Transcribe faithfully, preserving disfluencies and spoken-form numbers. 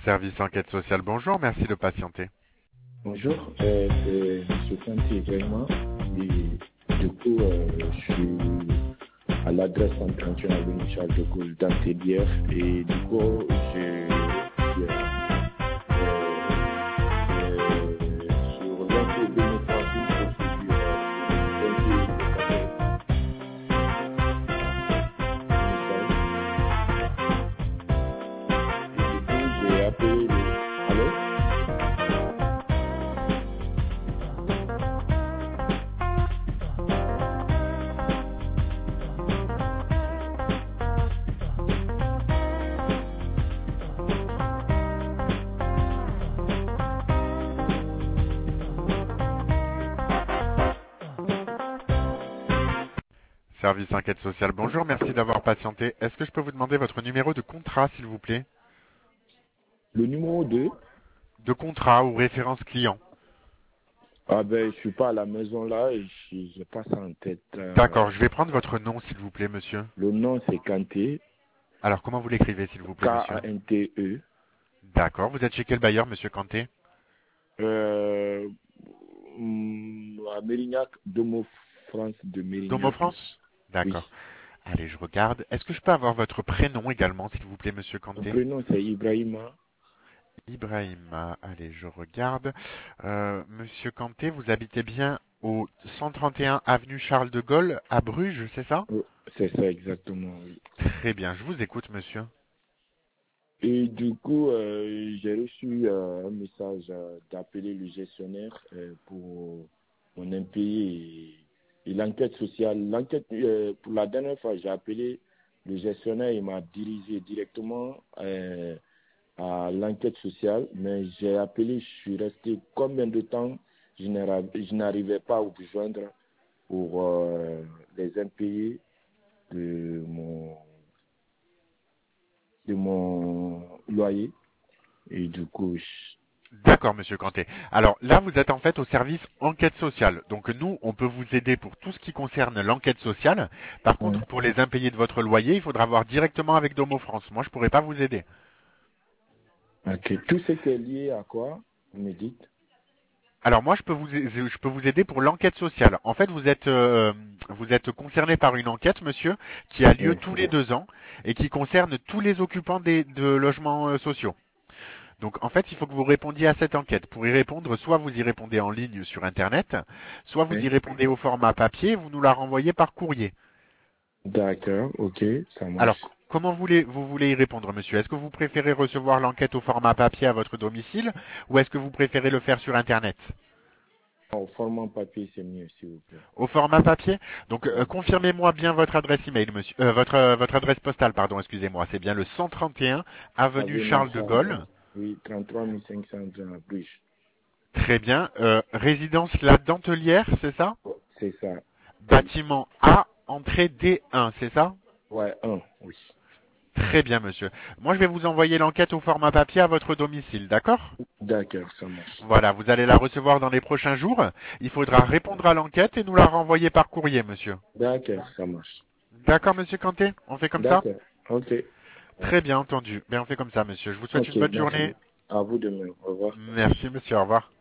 Service enquête sociale, bonjour, merci de patienter. Bonjour, euh, c'est M. Kanté vraiment. Et du coup, euh, je suis à l'adresse cent trente et un avenue Charles de Gaulle d'Antelière. Et du coup, je suis euh, euh, sur l'info de mes travaux procédure euh, et du coup, j'ai appelé le... Allô? Service enquête sociale, bonjour, merci d'avoir patienté. Est-ce que je peux vous demander votre numéro de contrat, s'il vous plaît? Le numéro deux. De contrat ou référence client. Ah ben, je suis pas à la maison là et je n'ai pas ça en tête. Euh, D'accord, je vais prendre votre nom, s'il vous plaît, monsieur. le nom c'est Kanté, Alors, comment vous l'écrivez, s'il vous plaît, monsieur? K A N T E. D'accord, vous êtes chez quel bailleur, monsieur Kanté? Euh, hum, à Mérignac, Domo France de Domo Mérignac. France? Oui. D'accord. Allez, je regarde. Est-ce que je peux avoir votre prénom également, s'il vous plaît, monsieur Mon Kanté? prénom c'est Ibrahima. Ibrahima, allez, je regarde. Euh, Monsieur Kanté, vous habitez bien au cent trente et un avenue Charles de Gaulle, à Bruges, c'est ça? Euh, C'est ça exactement. Oui. Très bien, je vous écoute, monsieur. Et du coup, euh, j'ai reçu euh, un message euh, d'appeler le gestionnaire euh, pour mon impayé et, et l'enquête sociale. L'enquête, euh, pour la dernière fois, j'ai appelé le gestionnaire, il m'a dirigé directement euh, à l'enquête sociale, mais j'ai appelé, je suis resté combien de temps, je n'arri- je n'arrivais pas à vous joindre pour euh, les impayés de mon de mon loyer. Et du coup, je- D'accord, monsieur Kanté. Alors là, vous êtes en fait au service enquête sociale. Donc nous, on peut vous aider pour tout ce qui concerne l'enquête sociale. Par Ouais. contre, pour les impayés de votre loyer, il faudra voir directement avec Domo France. Moi, je pourrais pas vous aider. Ok. Tout ce qui est lié à quoi, vous me dites? Alors moi, je peux vous, je peux vous aider pour l'enquête sociale. En fait, vous êtes, euh, vous êtes concerné par une enquête, monsieur, qui a lieu Oui. tous les deux ans et qui concerne tous les occupants des, de logements euh, sociaux. Donc en fait, il faut que vous répondiez à cette enquête. Pour y répondre, soit vous y répondez en ligne sur Internet, soit vous y Oui. répondez au format papier, vous nous la renvoyez par courrier. D'accord, ok, ça Alors, marche. c- comment voulez, vous voulez y répondre, monsieur? Est-ce que vous préférez recevoir l'enquête au format papier à votre domicile ou est-ce que vous préférez le faire sur Internet? Au format papier, c'est mieux, s'il vous plaît. Au format papier. Donc euh, Oui, confirmez-moi bien votre adresse email, monsieur. Euh, votre euh, votre adresse postale, pardon, excusez-moi. C'est bien le cent trente et un avenue avenue Charles de Charles. Gaulle. Oui, trente-trois mille cinq cents à Bruges. Très bien. Euh, résidence La Dentelière, c'est ça? Oh, c'est ça. Oui. Bâtiment A, entrée D un, c'est ça? Ouais, un, oui. Très bien, monsieur. Moi, je vais vous envoyer l'enquête au format papier à votre domicile, d'accord? D'accord, ça marche. Voilà, vous allez la recevoir dans les prochains jours. Il faudra répondre à l'enquête et nous la renvoyer par courrier, monsieur. D'accord, ça marche. D'accord, monsieur Kanté? On fait comme ça? D'accord, ok. Très bien entendu. Bien, on fait comme ça, monsieur. Je vous souhaite Ok, une bonne merci. journée. À vous de même. Au revoir. Merci, monsieur. Au revoir.